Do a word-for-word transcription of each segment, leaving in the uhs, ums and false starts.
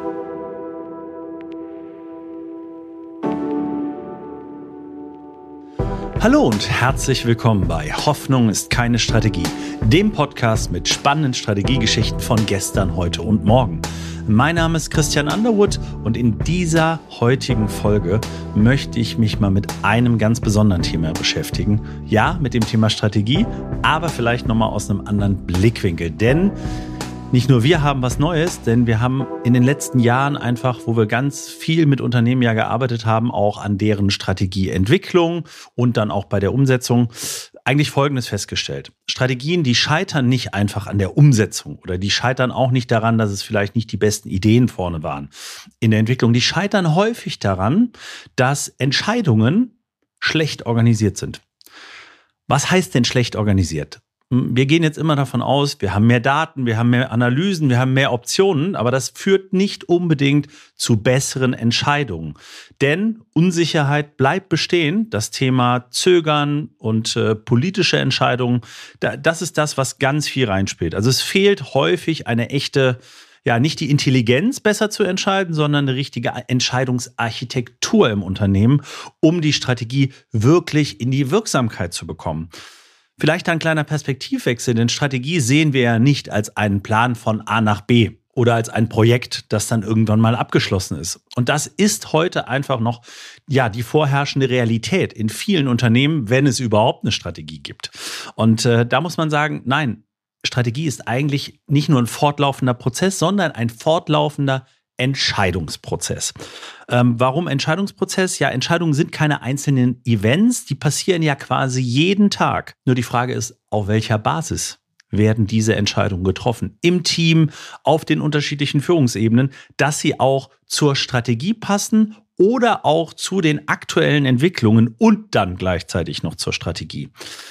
Hallo und herzlich willkommen bei Hoffnung ist keine Strategie, dem Podcast mit spannenden Strategiegeschichten von gestern, heute und morgen. Mein Name ist Christian Underwood und in dieser heutigen Folge möchte ich mich mal mit einem ganz besonderen Thema beschäftigen. Ja, mit dem Thema Strategie, aber vielleicht nochmal aus einem anderen Blickwinkel, denn nicht nur wir haben was Neues, denn wir haben in den letzten Jahren einfach, wo wir ganz viel mit Unternehmen ja gearbeitet haben, auch an deren Strategieentwicklung und dann auch bei der Umsetzung, eigentlich Folgendes festgestellt. Strategien, die scheitern nicht einfach an der Umsetzung oder die scheitern auch nicht daran, dass es vielleicht nicht die besten Ideen vorne waren in der Entwicklung. Die scheitern häufig daran, dass Entscheidungen schlecht organisiert sind. Was heißt denn schlecht organisiert? Wir gehen jetzt immer davon aus, wir haben mehr Daten, wir haben mehr Analysen, wir haben mehr Optionen, aber das führt nicht unbedingt zu besseren Entscheidungen. Denn Unsicherheit bleibt bestehen. Das Thema Zögern und äh, politische Entscheidungen, da, das ist das, was ganz viel reinspielt. Also es fehlt häufig eine echte, ja, nicht die Intelligenz besser zu entscheiden, sondern eine richtige Entscheidungsarchitektur im Unternehmen, um die Strategie wirklich in die Wirksamkeit zu bekommen. Vielleicht ein kleiner Perspektivwechsel, denn Strategie sehen wir ja nicht als einen Plan von A nach B oder als ein Projekt, das dann irgendwann mal abgeschlossen ist. Und das ist heute einfach noch ja die vorherrschende Realität in vielen Unternehmen, wenn es überhaupt eine Strategie gibt. Und äh, da muss man sagen, nein, Strategie ist eigentlich nicht nur ein fortlaufender Prozess, sondern ein fortlaufender Entscheidungsprozess. Ähm, warum Entscheidungsprozess? Ja, Entscheidungen sind keine einzelnen Events, die passieren ja quasi jeden Tag. Nur die Frage ist, auf welcher Basis werden diese Entscheidungen getroffen? Im Team, auf den unterschiedlichen Führungsebenen, dass sie auch zur Strategie passen oder auch zu den aktuellen Entwicklungen und dann gleichzeitig noch zur Strategie.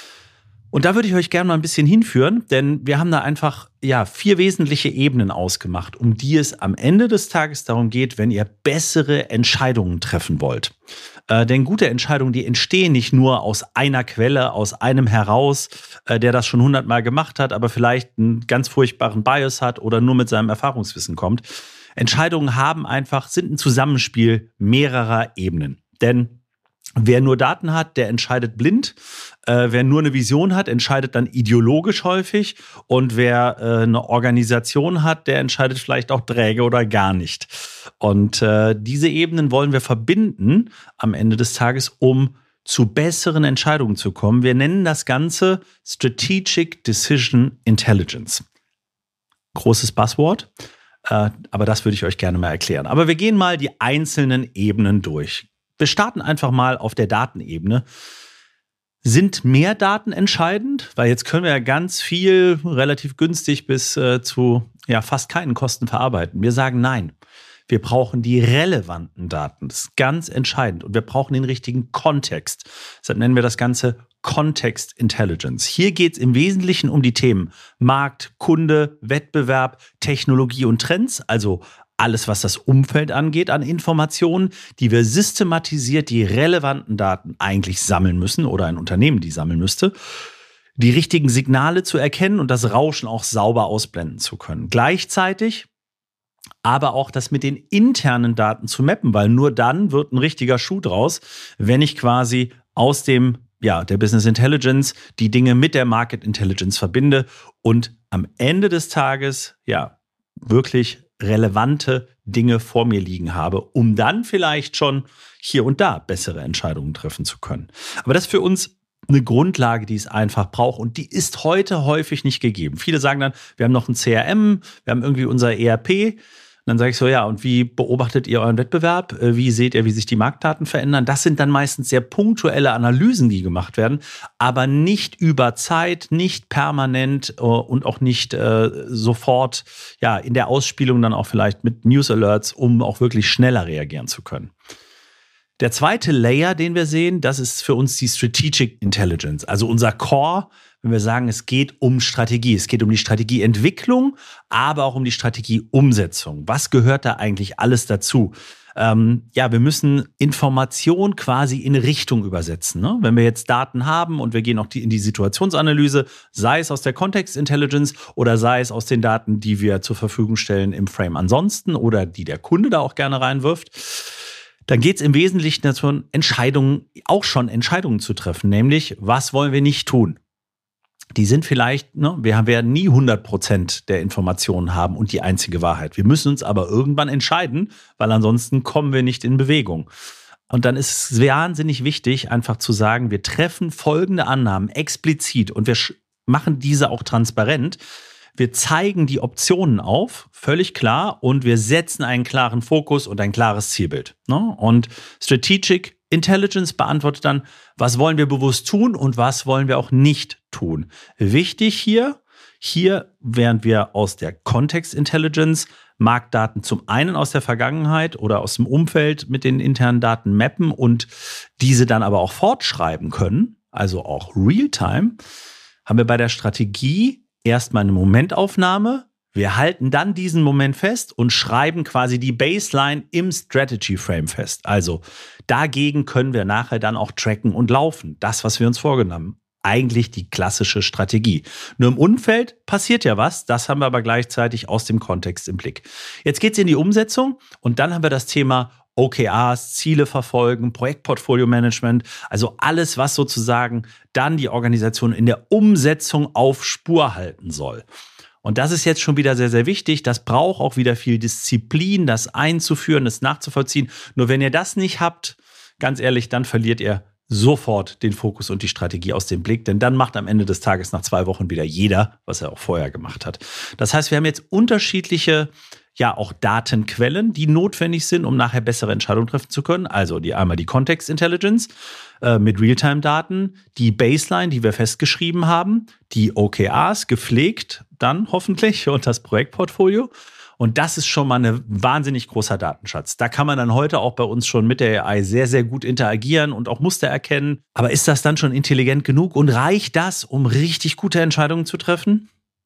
Und da würde ich euch gerne mal ein bisschen hinführen, denn wir haben da einfach ja vier wesentliche Ebenen ausgemacht, um die es am Ende des Tages darum geht, wenn ihr bessere Entscheidungen treffen wollt. Äh, denn gute Entscheidungen, die entstehen nicht nur aus einer Quelle, aus einem heraus, äh, der das schon hundertmal gemacht hat, aber vielleicht einen ganz furchtbaren Bias hat oder nur mit seinem Erfahrungswissen kommt. Entscheidungen haben einfach, sind ein Zusammenspiel mehrerer Ebenen. Denn wer nur Daten hat, der entscheidet blind. Äh, wer nur eine Vision hat, entscheidet dann ideologisch häufig. Und wer äh, eine Organisation hat, der entscheidet vielleicht auch träge oder gar nicht. Und äh, diese Ebenen wollen wir verbinden am Ende des Tages, um zu besseren Entscheidungen zu kommen. Wir nennen das Ganze Strategic Decision Intelligence. Großes Buzzword, äh, aber das würde ich euch gerne mal erklären. Aber wir gehen mal die einzelnen Ebenen durch. Wir starten einfach mal auf der Datenebene. Sind mehr Daten entscheidend? Weil jetzt können wir ja ganz viel relativ günstig bis äh, zu ja, fast keinen Kosten verarbeiten. Wir sagen nein. Wir brauchen die relevanten Daten. Das ist ganz entscheidend. Und wir brauchen den richtigen Kontext. Deshalb nennen wir das Ganze Context Intelligence. Hier geht es im Wesentlichen um die Themen Markt, Kunde, Wettbewerb, Technologie und Trends, also alles, was das Umfeld angeht an Informationen, die wir systematisiert, die relevanten Daten eigentlich sammeln müssen oder ein Unternehmen die sammeln müsste, die richtigen Signale zu erkennen und das Rauschen auch sauber ausblenden zu können. Gleichzeitig aber auch das mit den internen Daten zu mappen, weil nur dann wird ein richtiger Schuh draus, wenn ich quasi aus dem, ja, der Business Intelligence die Dinge mit der Market Intelligence verbinde und am Ende des Tages, ja, wirklich relevante Dinge vor mir liegen habe, um dann vielleicht schon hier und da bessere Entscheidungen treffen zu können. Aber das ist für uns eine Grundlage, die es einfach braucht und die ist heute häufig nicht gegeben. Viele sagen dann, wir haben noch ein C R M, wir haben irgendwie unser E R P. Und dann sage ich so, ja, und wie beobachtet ihr euren Wettbewerb? Wie seht ihr, wie sich die Marktdaten verändern? Das sind dann meistens sehr punktuelle Analysen, die gemacht werden, aber nicht über Zeit, nicht permanent äh, und auch nicht äh, sofort ja, in der Ausspielung dann auch vielleicht mit News Alerts, um auch wirklich schneller reagieren zu können. Der zweite Layer, den wir sehen, das ist für uns die Strategic Intelligence, also unser Core, wenn wir sagen, es geht um Strategie. Es geht um die Strategieentwicklung, aber auch um die Strategieumsetzung. Was gehört da eigentlich alles dazu? Ähm, ja, wir müssen Information quasi in Richtung übersetzen. Ne? Wenn wir jetzt Daten haben und wir gehen auch die, in die Situationsanalyse, sei es aus der Context Intelligence oder sei es aus den Daten, die wir zur Verfügung stellen im Frame ansonsten oder die der Kunde da auch gerne reinwirft, dann geht es im Wesentlichen darum, Entscheidungen, auch schon Entscheidungen zu treffen, nämlich was wollen wir nicht tun. Die sind vielleicht, ne, wir werden nie hundert Prozent der Informationen haben und die einzige Wahrheit. Wir müssen uns aber irgendwann entscheiden, weil ansonsten kommen wir nicht in Bewegung. Und dann ist es wahnsinnig wichtig, einfach zu sagen, wir treffen folgende Annahmen explizit und wir machen diese auch transparent. Wir zeigen die Optionen auf, völlig klar, und wir setzen einen klaren Fokus und ein klares Zielbild. Ne? Und Strategic Intelligence beantwortet dann, was wollen wir bewusst tun und was wollen wir auch nicht tun. Wichtig hier, hier während wir aus der Context Intelligence Marktdaten zum einen aus der Vergangenheit oder aus dem Umfeld mit den internen Daten mappen und diese dann aber auch fortschreiben können, also auch Realtime, haben wir bei der Strategie erstmal eine Momentaufnahme. Wir halten dann diesen Moment fest und schreiben quasi die Baseline im Strategy Frame fest. Also dagegen können wir nachher dann auch tracken und laufen. Das, was wir uns vorgenommen haben. Eigentlich die klassische Strategie. Nur im Umfeld passiert ja was. Das haben wir aber gleichzeitig aus dem Kontext im Blick. Jetzt geht es in die Umsetzung und dann haben wir das Thema O K Rs, Ziele verfolgen, Projektportfolio-Management, also alles, was sozusagen dann die Organisation in der Umsetzung auf Spur halten soll. Und das ist jetzt schon wieder sehr, sehr wichtig. Das braucht auch wieder viel Disziplin, das einzuführen, das nachzuvollziehen. Nur wenn ihr das nicht habt, ganz ehrlich, dann verliert ihr sofort den Fokus und die Strategie aus dem Blick, denn dann macht am Ende des Tages nach zwei Wochen wieder jeder, was er auch vorher gemacht hat. Das heißt, wir haben jetzt unterschiedliche ja auch Datenquellen, die notwendig sind, um nachher bessere Entscheidungen treffen zu können. Also die einmal die Context Intelligence äh, mit Realtime-Daten, die Baseline, die wir festgeschrieben haben, die O K Rs gepflegt, dann hoffentlich und das Projektportfolio. Und das ist schon mal ein wahnsinnig großer Datenschatz. Da kann man dann heute auch bei uns schon mit der A I sehr, sehr gut interagieren und auch Muster erkennen. Aber ist das dann schon intelligent genug und reicht das, um richtig gute Entscheidungen zu treffen?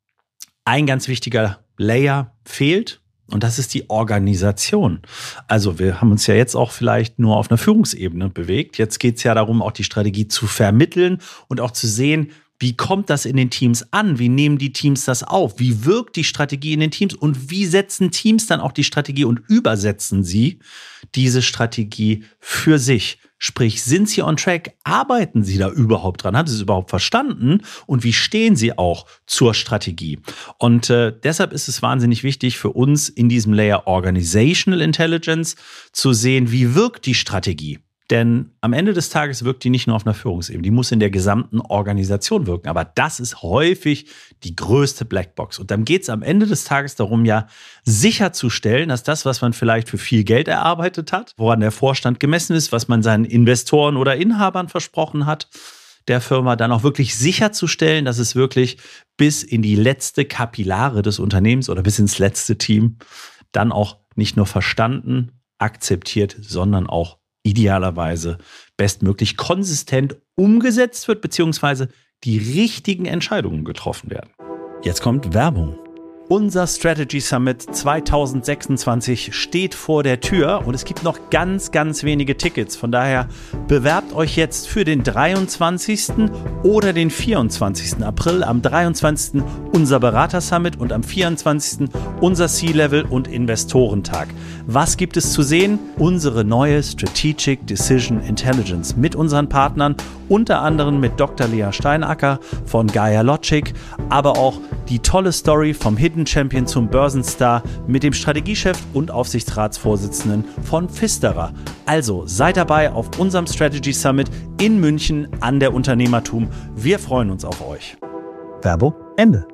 Ein ganz wichtiger Layer fehlt. Und das ist die Organisation. Also wir haben uns ja jetzt auch vielleicht nur auf einer Führungsebene bewegt. Jetzt geht es ja darum, auch die Strategie zu vermitteln und auch zu sehen, wie kommt das in den Teams an? Wie nehmen die Teams das auf? Wie wirkt die Strategie in den Teams? Und wie setzen Teams dann auch die Strategie und übersetzen sie diese Strategie für sich? Sprich, sind sie on track? Arbeiten sie da überhaupt dran? Haben sie es überhaupt verstanden? Und wie stehen sie auch zur Strategie? Und äh, deshalb ist es wahnsinnig wichtig für uns in diesem Layer Organizational Intelligence zu sehen, wie wirkt die Strategie? Denn am Ende des Tages wirkt die nicht nur auf einer Führungsebene, die muss in der gesamten Organisation wirken. Aber das ist häufig die größte Blackbox. Und dann geht es am Ende des Tages darum, ja sicherzustellen, dass das, was man vielleicht für viel Geld erarbeitet hat, woran der Vorstand gemessen ist, was man seinen Investoren oder Inhabern versprochen hat, der Firma dann auch wirklich sicherzustellen, dass es wirklich bis in die letzte Kapillare des Unternehmens oder bis ins letzte Team dann auch nicht nur verstanden, akzeptiert, sondern auch idealerweise bestmöglich konsistent umgesetzt wird, beziehungsweise die richtigen Entscheidungen getroffen werden. Jetzt kommt Werbung. Unser Strategy Summit zwanzig sechsundzwanzig steht vor der Tür und es gibt noch ganz, ganz wenige Tickets. Von daher bewerbt euch jetzt für den dreiundzwanzigsten oder den vierundzwanzigsten April. Am dreiundzwanzigsten unser Berater-Summit und am vierundzwanzigsten unser C-Level- und Investorentag. Was gibt es zu sehen? Unsere neue Strategic Decision Intelligence mit unseren Partnern, unter anderem mit Doktor Lea Steinacker von Gaia Logic, aber auch die tolle Story vom Hidden Champion zum Börsenstar mit dem Strategiechef und Aufsichtsratsvorsitzenden von Pfisterer. Also seid dabei auf unserem Strategy Summit in München an der Unternehmertum. Wir freuen uns auf euch. Werbung Ende.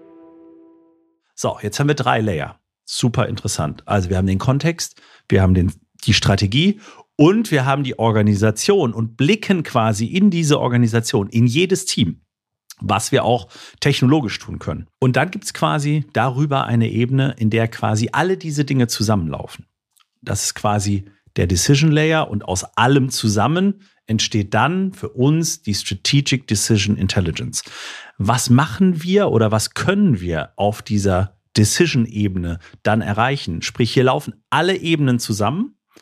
So, jetzt haben wir drei Layer. Super interessant. Also wir haben den Kontext, wir haben den, die Strategie und wir haben die Organisation und blicken quasi in diese Organisation, in jedes Team, was wir auch technologisch tun können. Und dann gibt es quasi darüber eine Ebene, in der quasi alle diese Dinge zusammenlaufen. Das ist quasi der Decision Layer und aus allem zusammen entsteht dann für uns die Strategic Decision Intelligence. Was machen wir oder was können wir auf dieser Decision-Ebene dann erreichen? Sprich, hier laufen alle Ebenen zusammen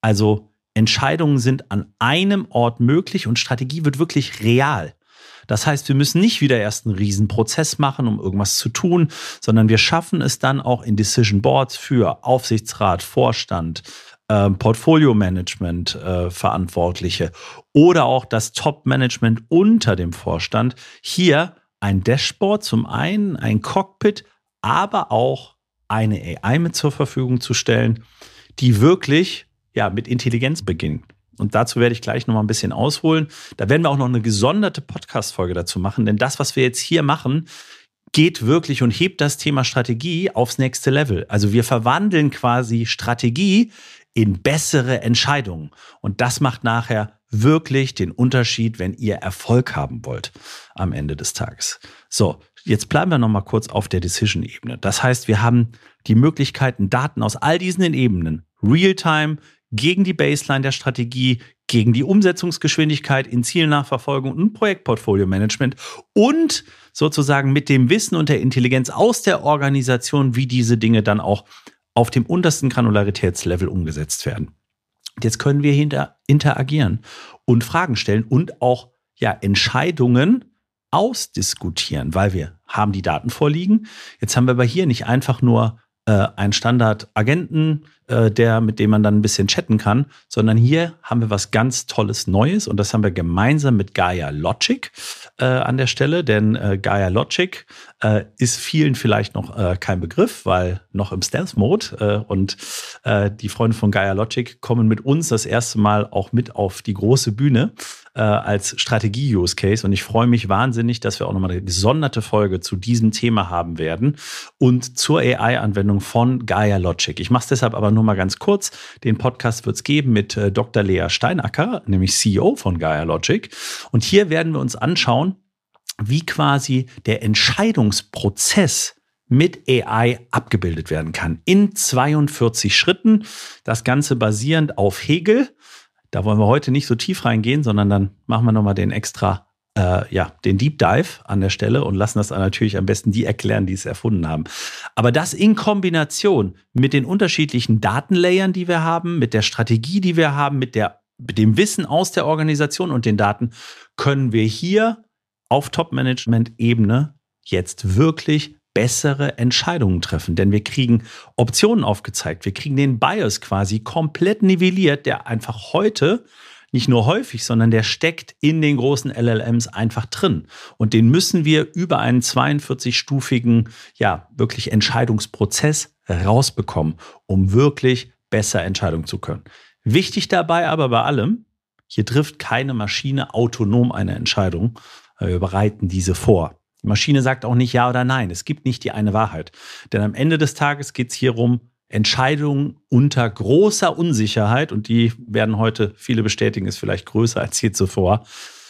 Also Entscheidungen sind an einem Ort möglich und Strategie wird wirklich real. Das heißt, wir müssen nicht wieder erst einen riesen Prozess machen, um irgendwas zu tun, sondern wir schaffen es dann auch in Decision Boards für Aufsichtsrat, Vorstand, äh, Portfolio-Management äh, Verantwortliche oder auch das Top-Management unter dem Vorstand, hier ein Dashboard zum einen, ein Cockpit, aber auch eine A I mit zur Verfügung zu stellen, die wirklich ja, mit Intelligenz beginnt. Und dazu werde ich gleich noch mal ein bisschen ausholen. Da werden wir auch noch eine gesonderte Podcast-Folge dazu machen, denn das, was wir jetzt hier machen, geht wirklich und hebt das Thema Strategie aufs nächste Level. Also wir verwandeln quasi Strategie in bessere Entscheidungen. Und das macht nachher wirklich den Unterschied, wenn ihr Erfolg haben wollt am Ende des Tages. So, jetzt bleiben wir noch mal kurz auf der Decision-Ebene. Das heißt, wir haben die Möglichkeiten, Daten aus all diesen Ebenen, Realtime, gegen die Baseline der Strategie, gegen die Umsetzungsgeschwindigkeit in Zielnachverfolgung und Projektportfolio-Management und sozusagen mit dem Wissen und der Intelligenz aus der Organisation, wie diese Dinge dann auch auf dem untersten Granularitätslevel umgesetzt werden. Jetzt können wir hinter interagieren und Fragen stellen und auch ja, Entscheidungen ausdiskutieren, weil wir haben die Daten vorliegen. Jetzt haben wir aber hier nicht einfach nur äh, einen Standard-Agenten, äh, der, mit dem man dann ein bisschen chatten kann, sondern hier haben wir was ganz Tolles Neues und das haben wir gemeinsam mit Gaia Logic äh, an der Stelle, denn äh, Gaia Logic äh, ist vielen vielleicht noch äh, kein Begriff, weil noch im Stealth-Mode äh, und äh, die Freunde von Gaia Logic kommen mit uns das erste Mal auch mit auf die große Bühne äh, als Strategie-Use-Case und ich freue mich wahnsinnig, dass wir auch nochmal eine gesonderte Folge zu diesem Thema haben werden und zur A I-Anwendung von Gaia Logic. Ich mache es deshalb aber nur mal ganz kurz. Den Podcast wird es geben mit äh, Doktor Lea Steinacker, nämlich C E O von Gaia Logic und hier werden wir uns anschauen, wie quasi der Entscheidungsprozess mit A I abgebildet werden kann. In zweiundvierzig Schritten. Das Ganze basierend auf Hegel. Da wollen wir heute nicht so tief reingehen, sondern dann machen wir nochmal den extra, äh, ja, den Deep Dive an der Stelle und lassen das natürlich am besten die erklären, die es erfunden haben. Aber das in Kombination mit den unterschiedlichen Datenlayern, die wir haben, mit der Strategie, die wir haben, mit der, mit dem Wissen aus der Organisation und den Daten, können wir hier auf Top-Management-Ebene jetzt wirklich bessere Entscheidungen treffen. Denn wir kriegen Optionen aufgezeigt. Wir kriegen den Bias quasi komplett nivelliert, der einfach heute nicht nur häufig, sondern der steckt in den großen L L Ms einfach drin. Und den müssen wir über einen zweiundvierzig-stufigen, ja, wirklich Entscheidungsprozess rausbekommen, um wirklich besser Entscheidungen zu können. Wichtig dabei aber bei allem, hier trifft keine Maschine autonom eine Entscheidung. Wir bereiten diese vor. Die Maschine sagt auch nicht ja oder nein. Es gibt nicht die eine Wahrheit. Denn am Ende des Tages geht es hier um Entscheidungen unter großer Unsicherheit, und die werden heute viele bestätigen, ist vielleicht größer als je zuvor,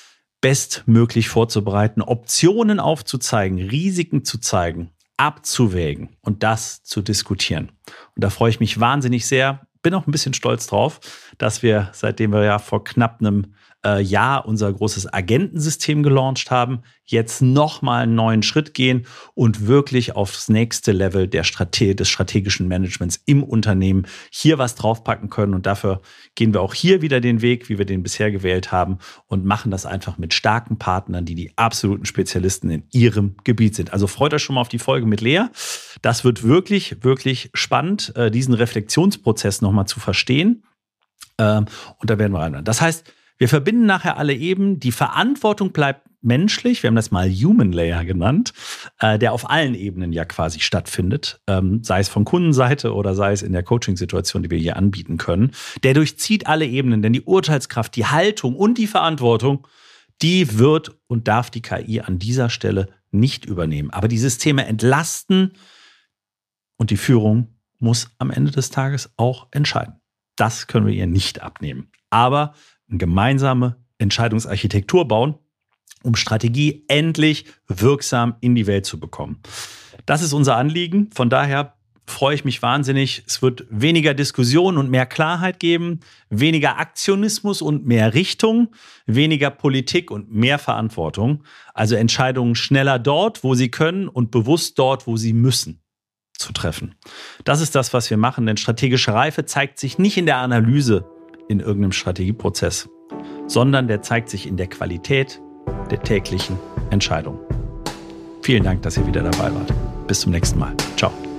bestmöglich vorzubereiten, Optionen aufzuzeigen, Risiken zu zeigen, abzuwägen und das zu diskutieren. Und da freue ich mich wahnsinnig sehr. Bin auch ein bisschen stolz drauf, dass wir, seitdem wir ja vor knapp einem äh, Jahr unser großes Agentensystem gelauncht haben, jetzt nochmal einen neuen Schritt gehen und wirklich aufs nächste Level der Strate- des strategischen Managements im Unternehmen hier was draufpacken können. Und dafür gehen wir auch hier wieder den Weg, wie wir den bisher gewählt haben, und machen das einfach mit starken Partnern, die die absoluten Spezialisten in ihrem Gebiet sind. Also freut euch schon mal auf die Folge mit Lea. Das wird wirklich, wirklich spannend, äh, diesen Reflexionsprozess nochmal zu verstehen. Ähm, und da werden wir rein. Das heißt, wir verbinden nachher alle Ebenen. Die Verantwortung bleibt menschlich. Wir haben das mal Human Layer genannt, äh, der auf allen Ebenen ja quasi stattfindet. Ähm, sei es von Kundenseite oder sei es in der Coaching-Situation, die wir hier anbieten können. Der durchzieht alle Ebenen, denn die Urteilskraft, die Haltung und die Verantwortung, die wird und darf die K I an dieser Stelle nicht übernehmen. Aber die Systeme entlasten und die Führung muss am Ende des Tages auch entscheiden. Das können wir ihr nicht abnehmen. Aber eine gemeinsame Entscheidungsarchitektur bauen, um Strategie endlich wirksam in die Welt zu bekommen. Das ist unser Anliegen. Von daher freue ich mich wahnsinnig. Es wird weniger Diskussion und mehr Klarheit geben, weniger Aktionismus und mehr Richtung, weniger Politik und mehr Verantwortung. Also Entscheidungen schneller dort, wo sie können, und bewusst dort, wo sie müssen, zu treffen. Das ist das, was wir machen, denn strategische Reife zeigt sich nicht in der Analyse in irgendeinem Strategieprozess, sondern der zeigt sich in der Qualität der täglichen Entscheidung. Vielen Dank, dass ihr wieder dabei wart. Bis zum nächsten Mal. Ciao.